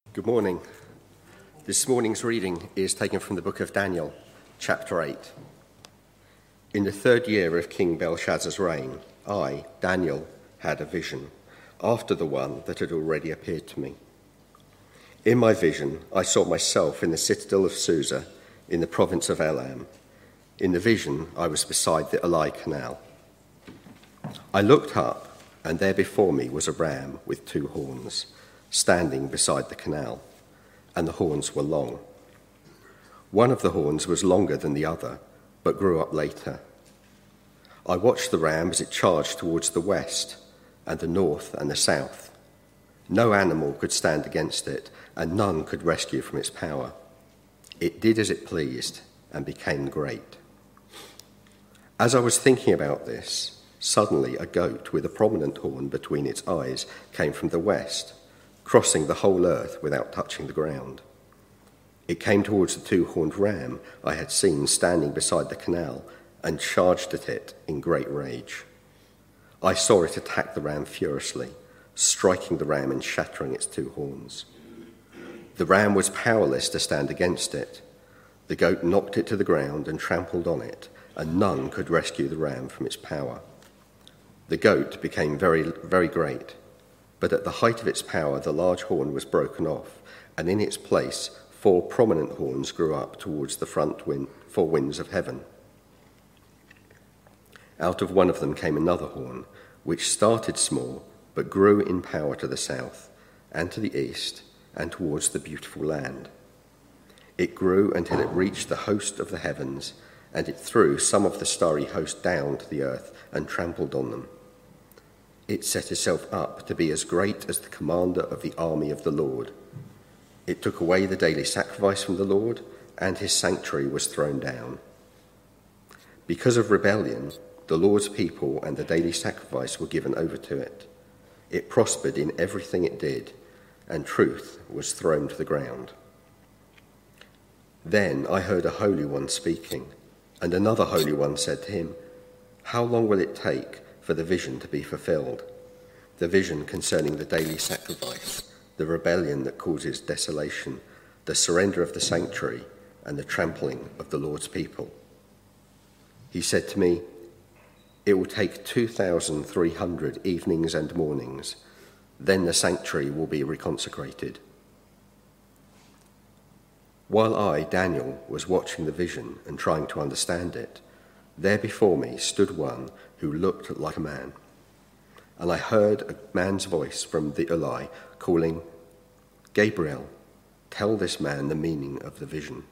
Good morning. This morning's reading is taken from the book of Daniel, chapter 8. In the 3rd year of King Belshazzar's reign, I, Daniel, had a vision, after the one that had already appeared to me. In my vision, I saw myself in the citadel of Susa, in the province of Elam. In the vision, I was beside the Ulai Canal. I looked up, and there before me was a ram with 2 horns, standing beside the canal, and the horns were long. One of the horns was longer than the other, but grew up later. I watched the ram as it charged towards the west, and the north and the south. No animal could stand against it, and none could rescue from its power. It did as it pleased, and became great. As I was thinking about this, suddenly a goat with a prominent horn between its eyes came from the west, crossing the whole earth without touching the ground. It came towards the 2-horned ram I had seen standing beside the canal and charged at it in great rage. I saw it attack the ram furiously, striking the ram and shattering its 2 horns. The ram was powerless to stand against it. The goat knocked it to the ground and trampled on it, and none could rescue the ram from its power. The goat became very, very great. But at the height of its power, the large horn was broken off, and in its place 4 prominent horns grew up towards the 4 winds of heaven. Out of one of them came another horn, which started small, but grew in power to the south, and to the east, and towards the beautiful land. It grew until it reached the host of the heavens, and it threw some of the starry host down to the earth and trampled on them. It set itself up to be as great as the commander of the army of the Lord. It took away the daily sacrifice from the Lord, and his sanctuary was thrown down. Because of rebellion, the Lord's people and the daily sacrifice were given over to it. It prospered in everything it did, and truth was thrown to the ground. Then I heard a Holy One speaking, and another Holy One said to him, "How long will it take for the vision to be fulfilled, the vision concerning the daily sacrifice, the rebellion that causes desolation, the surrender of the sanctuary, and the trampling of the Lord's people?" He said to me, "It will take 2,300 evenings and mornings. Then the sanctuary will be reconsecrated." While I, Daniel, was watching the vision and trying to understand it, there before me stood one who looked like a man. And I heard a man's voice from the Ulai calling, "Gabriel, tell this man the meaning of the vision."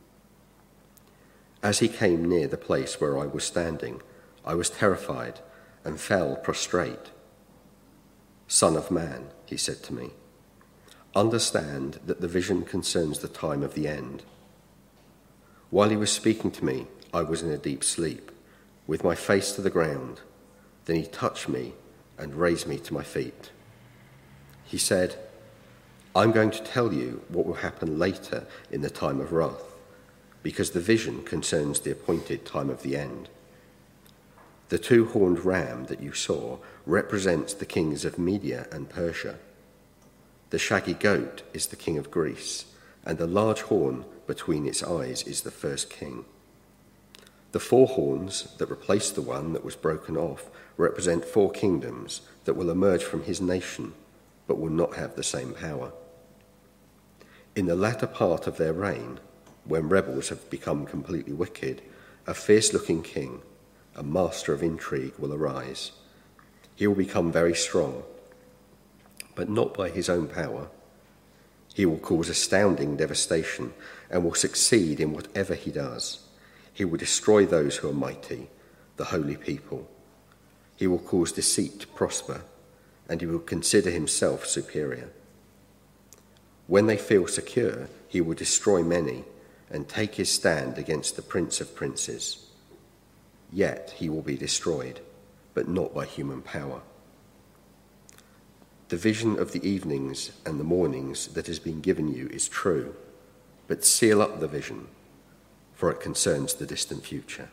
As he came near the place where I was standing, I was terrified and fell prostrate. "Son of man," he said to me, "understand that the vision concerns the time of the end." While he was speaking to me, I was in a deep sleep, with my face to the ground. Then he touched me and raised me to my feet. He said, "I'm going to tell you what will happen later in the time of wrath, because the vision concerns the appointed time of the end. The 2-horned ram that you saw represents the kings of Media and Persia. The shaggy goat is the king of Greece, and the large horn between its eyes is the first king. The 4 horns that replace the one that was broken off represent 4 kingdoms that will emerge from his nation, but will not have the same power. In the latter part of their reign, when rebels have become completely wicked, a fierce-looking king, a master of intrigue, will arise. He will become very strong, but not by his own power. He will cause astounding devastation and will succeed in whatever he does. He will destroy those who are mighty, the holy people. He will cause deceit to prosper, and he will consider himself superior. When they feel secure, he will destroy many and take his stand against the Prince of Princes. Yet he will be destroyed, but not by human power. The vision of the evenings and the mornings that has been given you is true, but seal up the vision, for it concerns the distant future."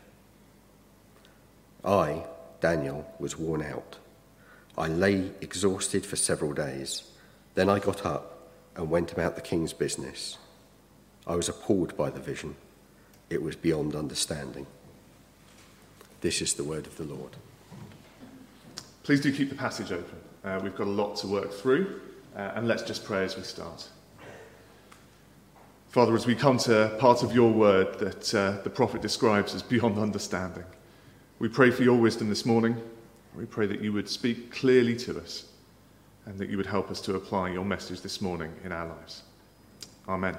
I, Daniel, was worn out. I lay exhausted for several days. Then I got up, and went about the king's business. I was appalled by the vision. It was beyond understanding. This is the word of the Lord. Please do keep the passage open. We've got a lot to work through, and let's just pray as we start. Father, as we come to part of your word that the prophet describes as beyond understanding, we pray for your wisdom this morning. We pray that you would speak clearly to us and that you would help us to apply your message this morning in our lives. Amen.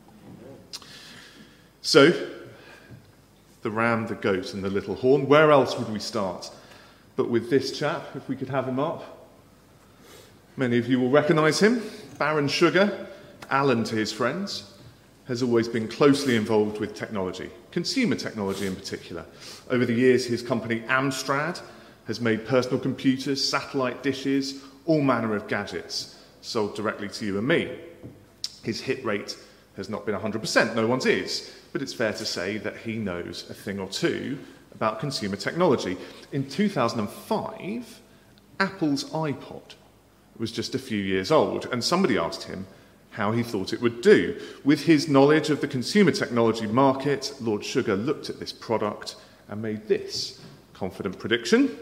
So, the ram, the goat, and the little horn. Where else would we start but with this chap, if we could have him up? Many of you will recognise him. Baron Sugar, Alan to his friends, has always been closely involved with technology, consumer technology in particular. Over the years, his company Amstrad has made personal computers, satellite dishes, all manner of gadgets sold directly to you and me. His hit rate has not been 100%, no one's is, but it's fair to say that he knows a thing or two about consumer technology. In 2005, Apple's iPod was just a few years old, and somebody asked him how he thought it would do. With his knowledge of the consumer technology market, Lord Sugar looked at this product and made this confident prediction.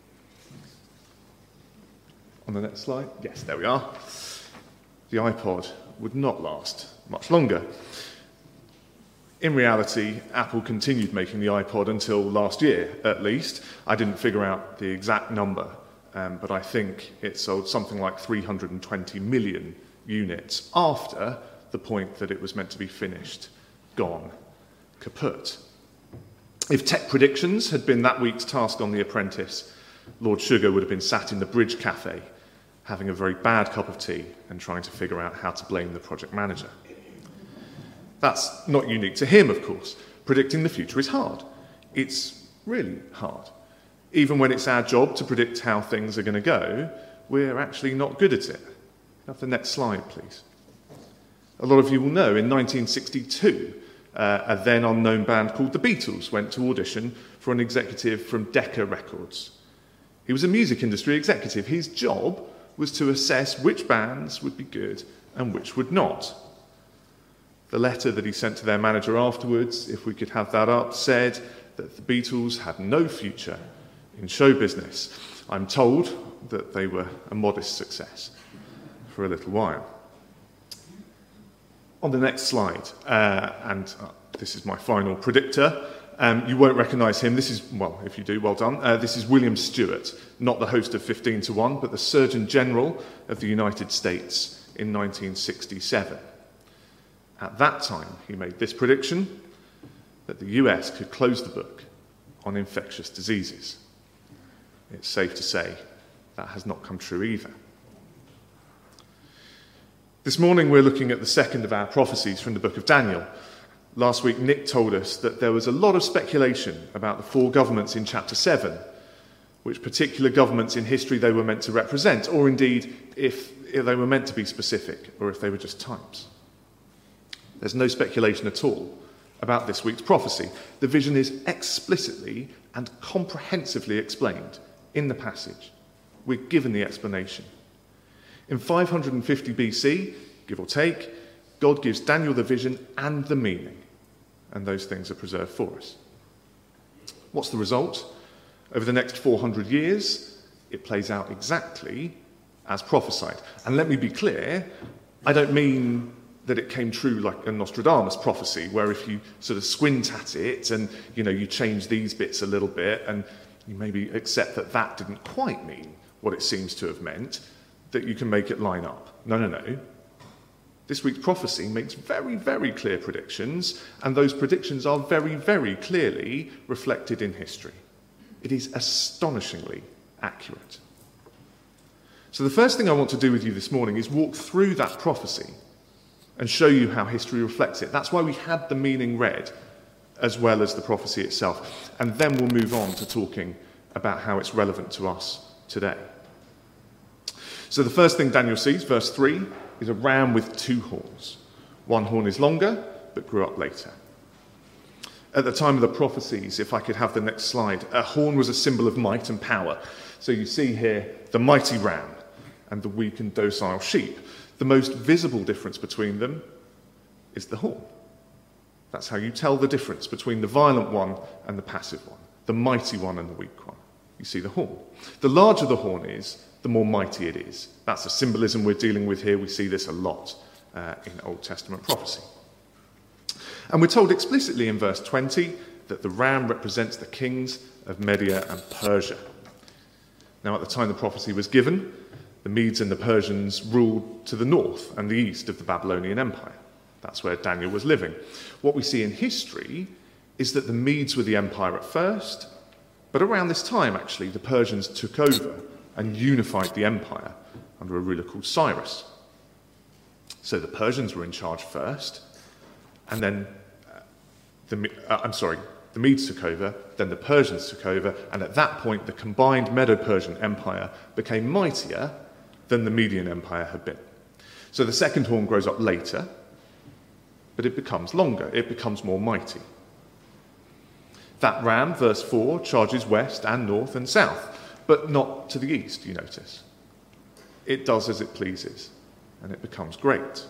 On the next slide, yes, there we are. The iPod would not last much longer. In reality, Apple continued making the iPod until last year, at least. I didn't figure out the exact number, but I think it sold something like 320 million units after the point that it was meant to be finished, gone, kaput. If tech predictions had been that week's task on The Apprentice, Lord Sugar would have been sat in the Bridge Cafe, having a very bad cup of tea and trying to figure out how to blame the project manager. That's not unique to him, of course. Predicting the future is hard. It's really hard. Even when it's our job to predict how things are going to go, we're actually not good at it. Have the next slide, please. A lot of you will know in 1962, a then unknown band called the Beatles went to audition for an executive from Decca Records. He was a music industry executive. His job was to assess which bands would be good and which would not. The letter that he sent to their manager afterwards, if we could have that up, said that the Beatles had no future in show business. I'm told that they were a modest success for a little while. On the next slide, this is my final predictor, you won't recognise him. This is, well, if you do, well done. This is William Stewart, not the host of 15 to 1, but the Surgeon General of the United States in 1967. At that time, he made this prediction, that the US could close the book on infectious diseases. It's safe to say that has not come true either. This morning we're looking at the second of our prophecies from the book of Daniel. Last week Nick told us that there was a lot of speculation about the four governments in chapter 7, which particular governments in history they were meant to represent, or indeed if they were meant to be specific, or if they were just types. There's no speculation at all about this week's prophecy. The vision is explicitly and comprehensively explained in the passage. We're given the explanation. In 550 BC, give or take, God gives Daniel the vision and the meaning, and those things are preserved for us. What's the result? Over the next 400 years, it plays out exactly as prophesied. And let me be clear, I don't mean that it came true like a Nostradamus prophecy, where if you sort of squint at it and, you change these bits a little bit and you maybe accept that that didn't quite mean what it seems to have meant, that you can make it line up. No. This week's prophecy makes very, very clear predictions, and those predictions are very, very clearly reflected in history. It is astonishingly accurate. So the first thing I want to do with you this morning is walk through that prophecy and show you how history reflects it. That's why we had the meaning read as well as the prophecy itself. And then we'll move on to talking about how it's relevant to us today. So the first thing Daniel sees, verse 3, is a ram with two horns. One horn is longer, but grew up later. At the time of the prophecies, if I could have the next slide, a horn was a symbol of might and power. So you see here the mighty ram and the weak and docile sheep. The most visible difference between them is the horn. That's how you tell the difference between the violent one and the passive one, the mighty one and the weak one. You see the horn. The larger the horn is, the more mighty it is. That's the symbolism we're dealing with here. We see this a lot in Old Testament prophecy. And we're told explicitly in verse 20 that the ram represents the kings of Media and Persia. Now, at the time the prophecy was given, the Medes and the Persians ruled to the north and the east of the Babylonian Empire. That's where Daniel was living. What we see in history is that the Medes were the empire at first, but around this time, actually, the Persians took over and unified the empire under a ruler called Cyrus. So the Persians were in charge first, and then the Medes took over, then the Persians took over, and at that point the combined Medo-Persian Empire became mightier than the Median Empire had been. So the second horn grows up later, but it becomes longer, it becomes more mighty. That ram, verse 4, charges west and north and south, but not to the east, you notice. It does as it pleases, and it becomes great.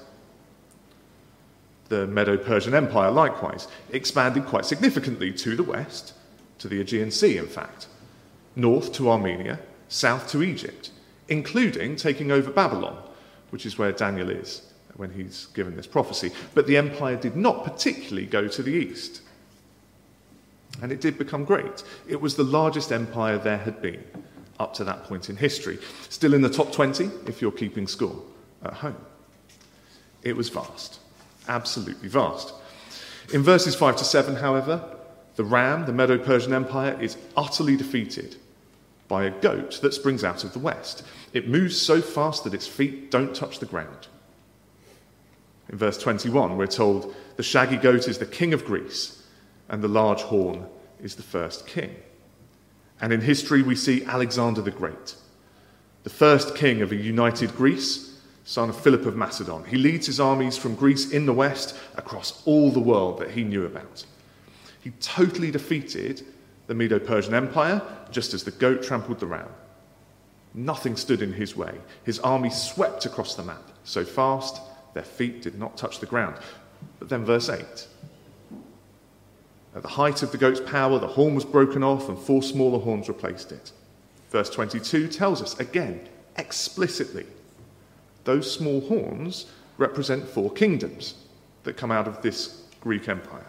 The Medo-Persian Empire, likewise, expanded quite significantly to the west, to the Aegean Sea, in fact, north to Armenia, south to Egypt, including taking over Babylon, which is where Daniel is when he's given this prophecy. But the empire did not particularly go to the east. And it did become great. It was the largest empire there had been up to that point in history. Still in the top 20, if you're keeping score at home. It was vast. Absolutely vast. In verses 5 to 7, however, the ram, the Medo-Persian Empire, is utterly defeated by a goat that springs out of the west. It moves so fast that its feet don't touch the ground. In verse 21, we're told the shaggy goat is the king of Greece, and the large horn is the first king. And in history, we see Alexander the Great, the first king of a united Greece, son of Philip of Macedon. He leads his armies from Greece in the west across all the world that he knew about. He totally defeated the Medo-Persian Empire, just as the goat trampled the ram. Nothing stood in his way. His army swept across the map so fast their feet did not touch the ground. But then verse 8. At the height of the goat's power, the horn was broken off and 4 smaller horns replaced it. Verse 22 tells us, again, explicitly, those small horns represent 4 kingdoms that come out of this Greek empire.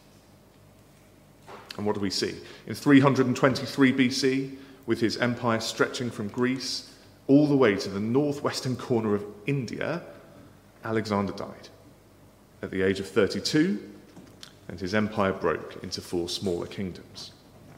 And what do we see? In 323 BC, with his empire stretching from Greece all the way to the northwestern corner of India, Alexander died at the age of 32, and his empire broke into 4 smaller kingdoms.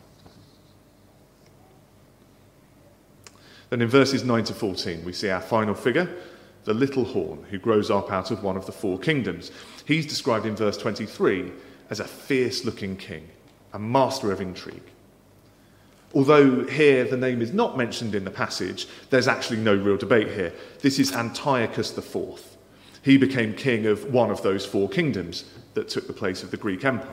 Then in verses 9 to 14, we see our final figure, the little horn, who grows up out of one of the 4 kingdoms. He's described in verse 23 as a fierce-looking king, a master of intrigue. Although here the name is not mentioned in the passage, there's actually no real debate here. This is Antiochus IV. He became king of one of those 4 kingdoms that took the place of the Greek Empire.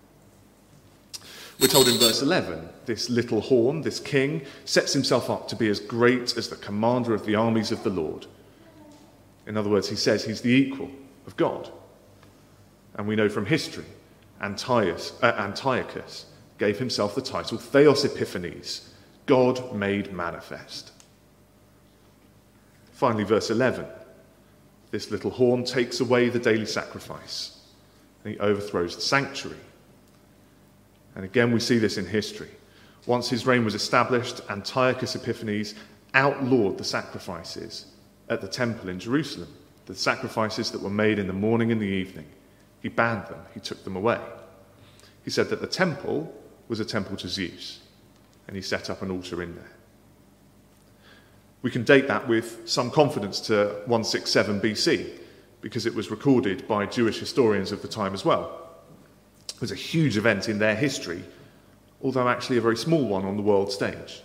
We're told in verse 11, this little horn, this king, sets himself up to be as great as the commander of the armies of the Lord. In other words, he says he's the equal of God. And we know from history, Antiochus gave himself the title Theos Epiphanes, God made manifest. Finally, verse 11. This little horn takes away the daily sacrifice, and he overthrows the sanctuary. And again, we see this in history. Once his reign was established, Antiochus Epiphanes outlawed the sacrifices at the temple in Jerusalem, the sacrifices that were made in the morning and the evening. He banned them, he took them away. He said that the temple was a temple to Zeus, and he set up an altar in there. We can date that with some confidence to 167 BC, because it was recorded by Jewish historians of the time as well. It was a huge event in their history, although actually a very small one on the world stage.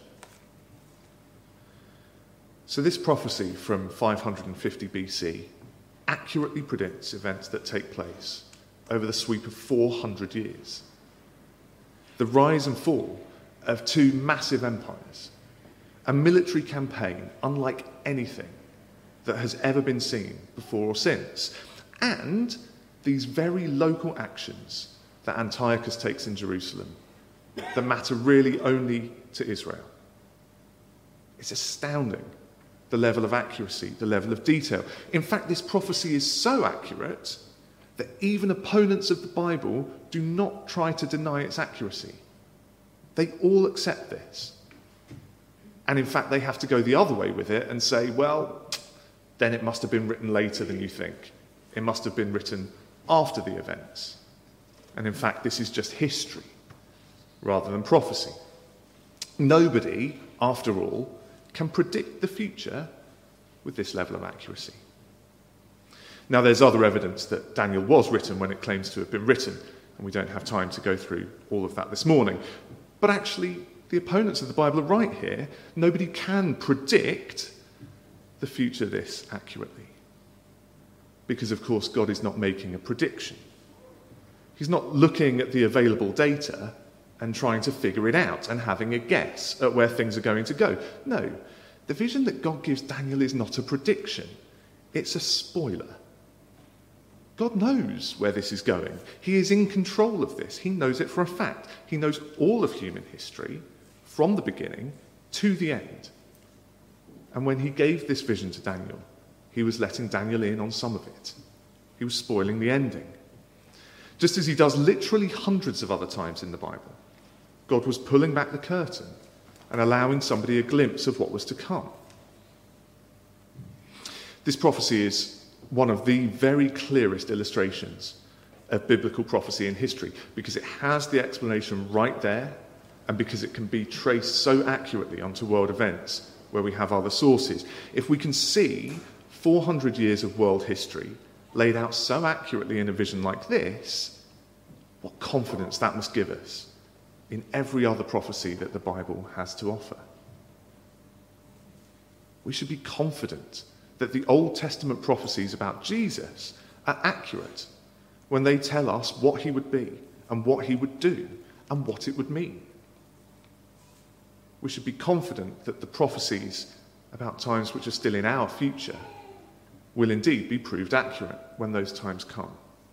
So this prophecy from 550 BC accurately predicts events that take place over the sweep of 400 years. The rise and fall of 2 massive empires, a military campaign unlike anything that has ever been seen before or since. And these very local actions that Antiochus takes in Jerusalem that matter really only to Israel. It's astounding, the level of accuracy, the level of detail. In fact, this prophecy is so accurate that even opponents of the Bible do not try to deny its accuracy. They all accept this. And in fact, they have to go the other way with it and say, well, then it must have been written later than you think. It must have been written after the events. And in fact, this is just history rather than prophecy. Nobody, after all, can predict the future with this level of accuracy. Now, there's other evidence that Daniel was written when it claims to have been written, and we don't have time to go through all of that this morning. But actually, the opponents of the Bible are right here. Nobody can predict the future this accurately. Because, of course, God is not making a prediction. He's not looking at the available data and trying to figure it out and having a guess at where things are going to go. No, the vision that God gives Daniel is not a prediction. It's a spoiler. God knows where this is going. He is in control of this. He knows it for a fact. He knows all of human history from the beginning to the end. And when he gave this vision to Daniel, he was letting Daniel in on some of it. He was spoiling the ending. Just as he does literally hundreds of other times in the Bible, God was pulling back the curtain and allowing somebody a glimpse of what was to come. This prophecy is one of the very clearest illustrations of biblical prophecy in history because it has the explanation right there and because it can be traced so accurately onto world events where we have other sources. If we can see 400 years of world history laid out so accurately in a vision like this, what confidence that must give us in every other prophecy that the Bible has to offer. We should be confident that the Old Testament prophecies about Jesus are accurate when they tell us what he would be and what he would do and what it would mean. We should be confident that the prophecies about times which are still in our future will indeed be proved accurate when those times come.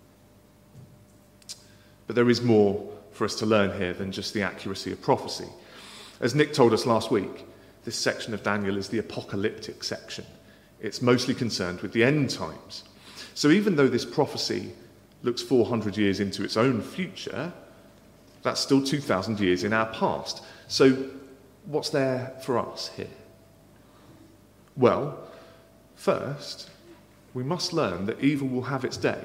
But there is more for us to learn here than just the accuracy of prophecy. As Nick told us last week, this section of Daniel is the apocalyptic section. It's mostly concerned with the end times. So even though this prophecy looks 400 years into its own future, that's still 2,000 years in our past. So what's there for us here? Well, first, we must learn that evil will have its day.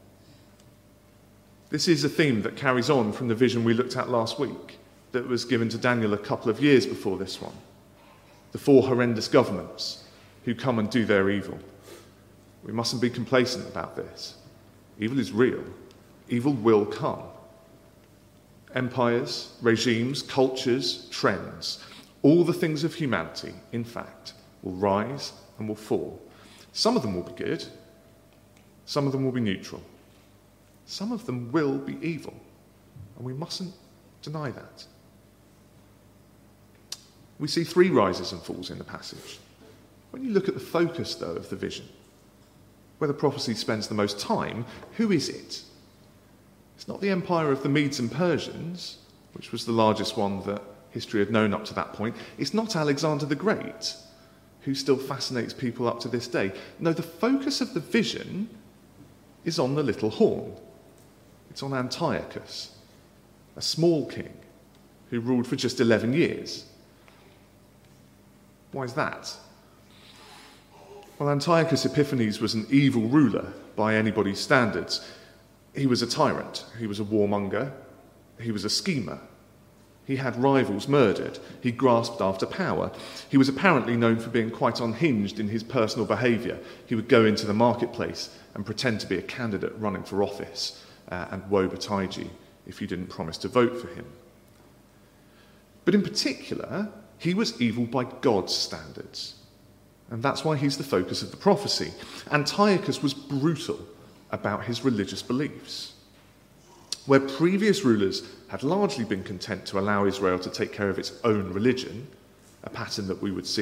This is a theme that carries on from the vision we looked at last week that was given to Daniel a couple of years before this one. The 4 horrendous governments who come and do their evil. We mustn't be complacent about this. Evil is real. Evil will come. Empires, regimes, cultures, trends, all the things of humanity, in fact, will rise and will fall. Some of them will be good. Some of them will be neutral. Some of them will be evil. And we mustn't deny that. We see 3 rises and falls in the passage. When you look at the focus, though, of the vision, where the prophecy spends the most time, who is it? It's not the empire of the Medes and Persians, which was the largest one that history had known up to that point. It's not Alexander the Great, who still fascinates people up to this day. No, the focus of the vision is on the little horn. It's on Antiochus, a small king who ruled for just 11 years. Why is that? Well, Antiochus Epiphanes was an evil ruler by anybody's standards. He was a tyrant. He was a warmonger. He was a schemer. He had rivals murdered. He grasped after power. He was apparently known for being quite unhinged in his personal behaviour. He would go into the marketplace and pretend to be a candidate running for office, and woe betide you if you didn't promise to vote for him. But in particular, he was evil by God's standards. And that's why he's the focus of the prophecy. Antiochus was brutal about his religious beliefs. Where previous rulers had largely been content to allow Israel to take care of its own religion, a pattern that we would see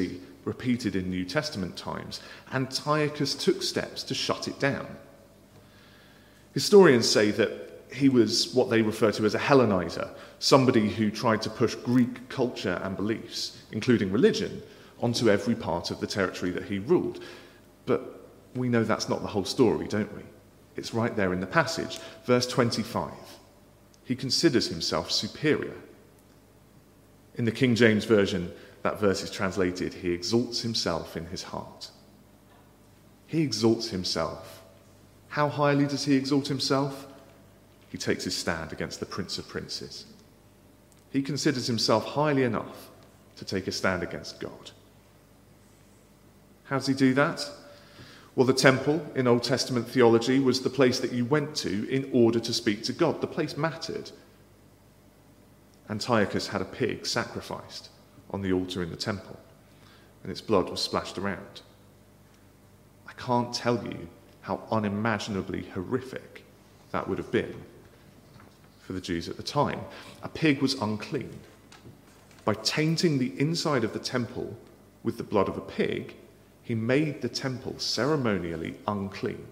repeated in New Testament times, Antiochus took steps to shut it down. Historians say that he was what they refer to as a Hellenizer, somebody who tried to push Greek culture and beliefs, including religion, onto every part of the territory that he ruled. But we know that's not the whole story, don't we? It's right there in the passage. Verse 25. He considers himself superior. In the King James Version, that verse is translated, he exalts himself in his heart. He exalts himself. How highly does he exalt himself? He takes his stand against the Prince of Princes. He considers himself highly enough to take a stand against God. How does he do that? Well, the temple in Old Testament theology was the place that you went to in order to speak to God. The place mattered. Antiochus had a pig sacrificed on the altar in the temple, and its blood was splashed around. I can't tell you how unimaginably horrific that would have been for the Jews at the time. A pig was unclean. By tainting the inside of the temple with the blood of a pig, he made the temple ceremonially unclean.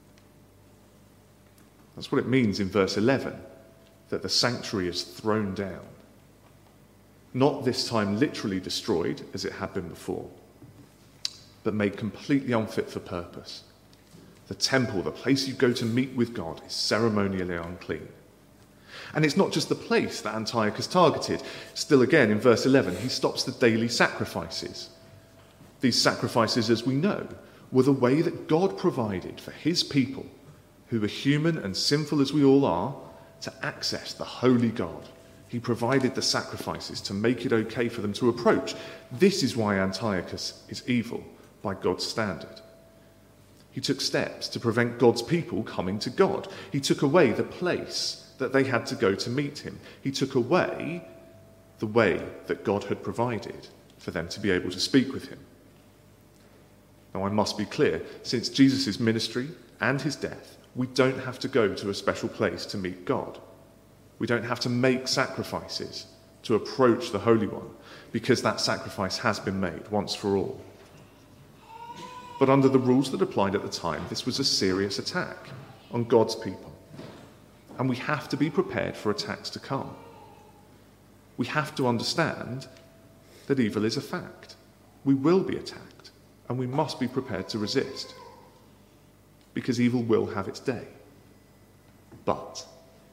That's what it means in verse 11, that the sanctuary is thrown down. Not this time literally destroyed, as it had been before, but made completely unfit for purpose. The temple, the place you go to meet with God, is ceremonially unclean. And it's not just the place that Antiochus targeted. Still again, in verse 11, he stops the daily sacrifices. These sacrifices, as we know, were the way that God provided for his people, who were human and sinful as we all are, to access the holy God. He provided the sacrifices to make it okay for them to approach. This is why Antiochus is evil by God's standard. He took steps to prevent God's people coming to God. He took away the place that they had to go to meet him. He took away the way that God had provided for them to be able to speak with him. Now, I must be clear, since Jesus' ministry and his death, we don't have to go to a special place to meet God. We don't have to make sacrifices to approach the Holy One, because that sacrifice has been made once for all. But under the rules that applied at the time, this was a serious attack on God's people. And we have to be prepared for attacks to come. We have to understand that evil is a fact. We will be attacked, and we must be prepared to resist, because evil will have its day. But,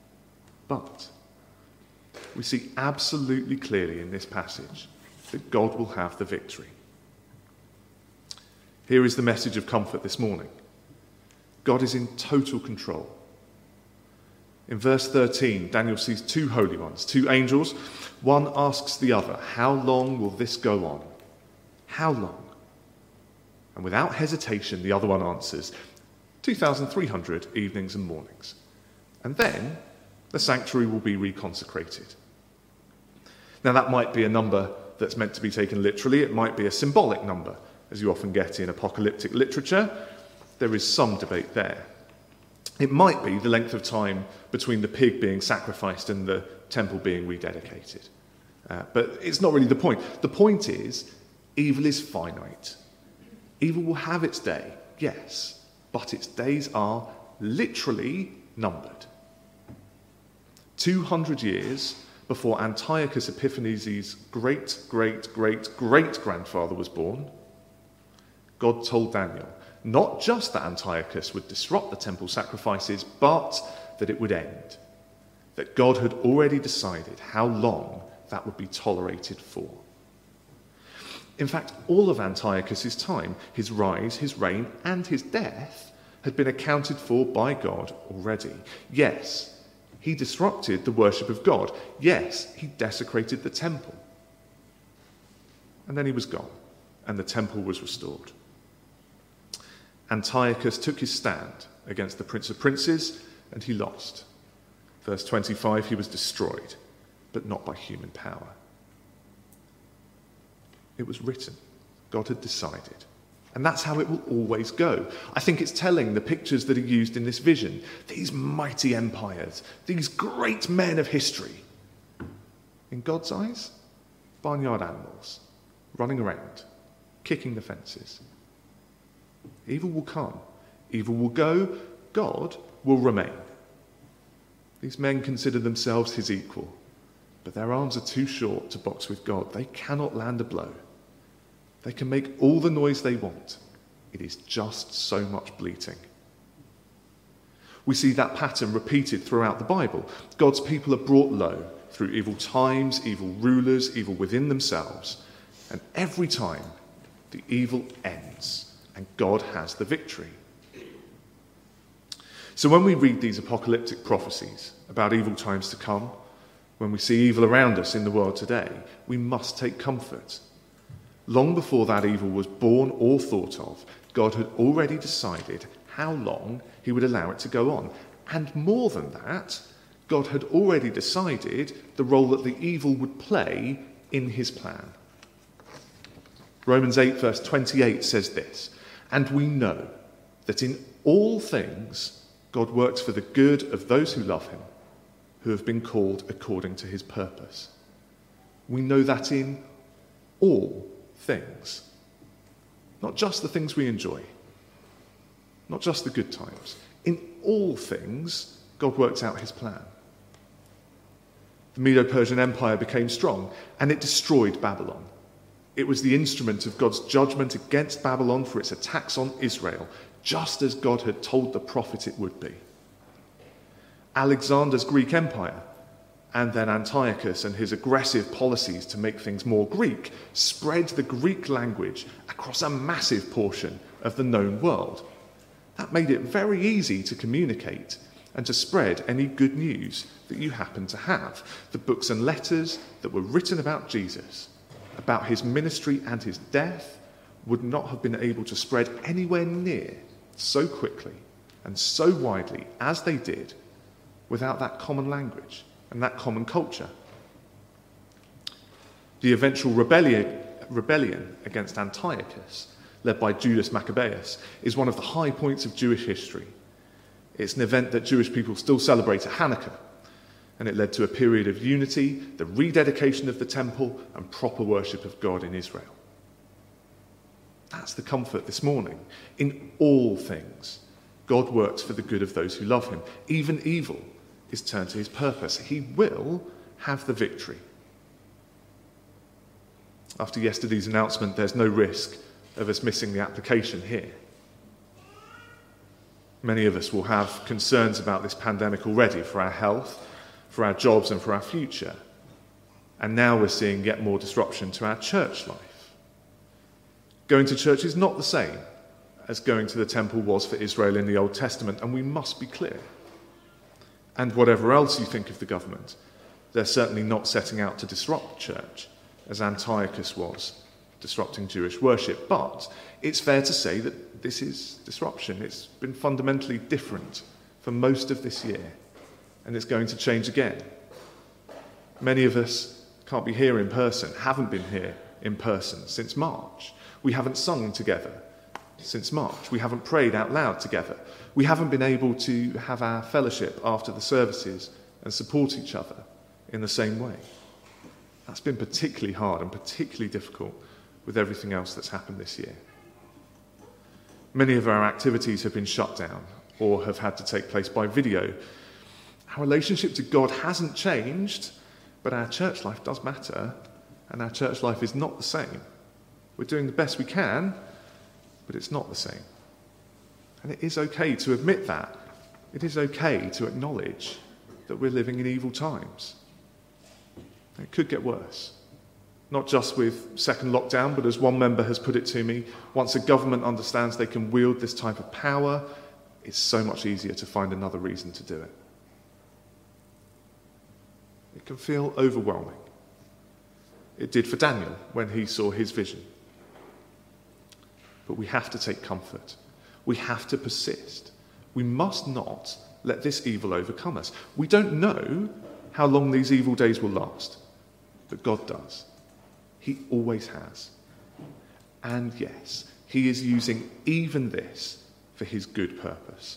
we see absolutely clearly in this passage that God will have the victory. Here is the message of comfort this morning. God is in total control. In verse 13, Daniel sees two holy ones, two angels. One asks the other, "How long will this go on? How long?" And without hesitation, the other one answers, 2,300 evenings and mornings. And then the sanctuary will be reconsecrated. Now, that might be a number that's meant to be taken literally. It might be a symbolic number, as you often get in apocalyptic literature. There is some debate there. It might be the length of time between the pig being sacrificed and the temple being rededicated. But it's not really the point. The point is, evil is finite. Evil will have its day, yes, but its days are literally numbered. 200 years before Antiochus Epiphanes' great-great-great-great-grandfather was born, God told Daniel not just that Antiochus would disrupt the temple sacrifices, but that it would end. That God had already decided how long that would be tolerated for. In fact, all of Antiochus' time, his rise, his reign, and his death, had been accounted for by God already. Yes, he disrupted the worship of God. Yes, he desecrated the temple. And then he was gone, and the temple was restored. Antiochus took his stand against the Prince of Princes, and he lost. Verse 25, he was destroyed, but not by human power. It was written. God had decided. And that's how it will always go. I think it's telling, the pictures that are used in this vision. These mighty empires, these great men of history. In God's eyes, barnyard animals running around, kicking the fences. Evil will come, evil will go, God will remain. These men consider themselves his equal, but their arms are too short to box with God. They cannot land a blow. They can make all the noise they want. It is just so much bleating. We see that pattern repeated throughout the Bible. God's people are brought low through evil times, evil rulers, evil within themselves. And every time, the evil ends and God has the victory. So when we read these apocalyptic prophecies about evil times to come, when we see evil around us in the world today, we must take comfort. Long before that evil was born or thought of, God had already decided how long he would allow it to go on. And more than that, God had already decided the role that the evil would play in his plan. Romans 8 verse 28 says this, "And we know that in all things God works for the good of those who love him, who have been called according to his purpose." We know that in all things. Not just the things we enjoy, not just the good times. In all things, God works out his plan. The Medo-Persian Empire became strong, and it destroyed Babylon. It was the instrument of God's judgment against Babylon for its attacks on Israel, just as God had told the prophet it would be. Alexander's Greek Empire, and then Antiochus and his aggressive policies to make things more Greek, spread the Greek language across a massive portion of the known world. That made it very easy to communicate and to spread any good news that you happen to have. The books and letters that were written about Jesus, about his ministry and his death, would not have been able to spread anywhere near so quickly and so widely as they did without that common language and that common culture. The eventual rebellion against Antiochus, led by Judas Maccabeus, is one of the high points of Jewish history. It's an event that Jewish people still celebrate at Hanukkah, and it led to a period of unity, the rededication of the temple, and proper worship of God in Israel. That's the comfort this morning. In all things, God works for the good of those who love him. Even evil is turned to his purpose. He will have the victory. After yesterday's announcement, there's no risk of us missing the application here. Many of us will have concerns about this pandemic already for our health, for our jobs, and for our future. And now we're seeing yet more disruption to our church life. Going to church is not the same as going to the temple was for Israel in the Old Testament, and we must be clear. And whatever else you think of the government, they're certainly not setting out to disrupt the church, as Antiochus was disrupting Jewish worship. But it's fair to say that this is disruption. It's been fundamentally different for most of this year, and it's going to change again. Many of us can't be here in person, haven't been here in person since March. We haven't sung together since March. We haven't prayed out loud together. We haven't been able to have our fellowship after the services and support each other in the same way. That's been particularly hard and particularly difficult with everything else that's happened this year. Many of our activities have been shut down or have had to take place by video. Our relationship to God hasn't changed, but our church life does matter, and our church life is not the same. We're doing the best we can, but it's not the same. And it is okay to admit that. It is okay to acknowledge that we're living in evil times. It could get worse. Not just with second lockdown, but as one member has put it to me, once a government understands they can wield this type of power, it's so much easier to find another reason to do it. It can feel overwhelming. It did for Daniel when he saw his vision. But we have to take comfort. We have to persist. We must not let this evil overcome us. We don't know how long these evil days will last, but God does. He always has. And yes, he is using even this for his good purpose.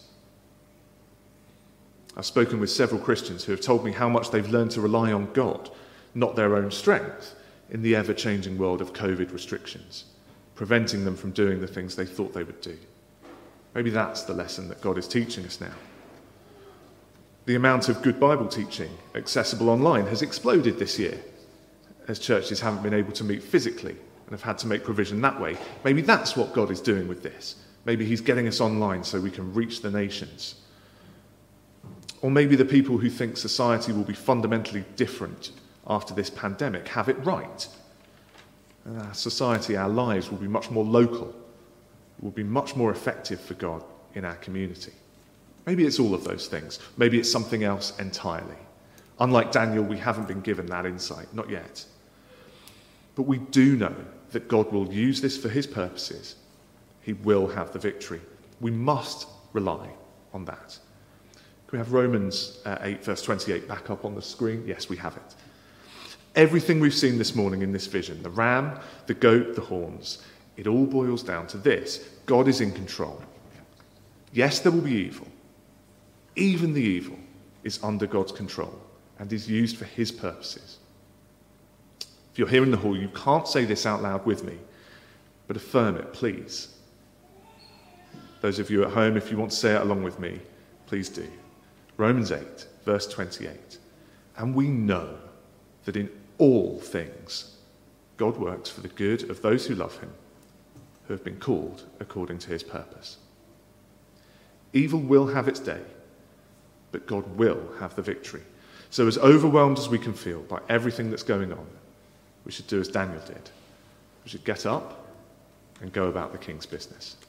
I've spoken with several Christians who have told me how much they've learned to rely on God, not their own strength, in the ever-changing world of COVID restrictions. preventing them from doing the things they thought they would do. Maybe that's the lesson that God is teaching us now. The amount of good Bible teaching accessible online has exploded this year, as churches haven't been able to meet physically and have had to make provision that way. Maybe that's what God is doing with this. Maybe he's getting us online so we can reach the nations. Or maybe the people who think society will be fundamentally different after this pandemic have it right. Our society, our lives will be much more local, will be much more effective for God in our community. Maybe it's all of those things. Maybe it's something else entirely. Unlike Daniel, we haven't been given that insight, not yet. But we do know that God will use this for his purposes. He will have the victory. We must rely on that. Can we have Romans 8, verse 28 back up on the screen? Yes, we have it. Everything we've seen this morning in this vision, the ram, the goat, the horns, it all boils down to this. God is in control. Yes, there will be evil. Even the evil is under God's control and is used for his purposes. If you're here in the hall, you can't say this out loud with me, but affirm it, please. Those of you at home, if you want to say it along with me, please do. Romans 8, verse 28. And we know that in all things God works for the good of those who love him, who have been called according to his purpose. Evil will have its day, but God will have the victory. So as overwhelmed as we can feel by everything that's going on, we should do as Daniel did. We should get up and go about the king's business.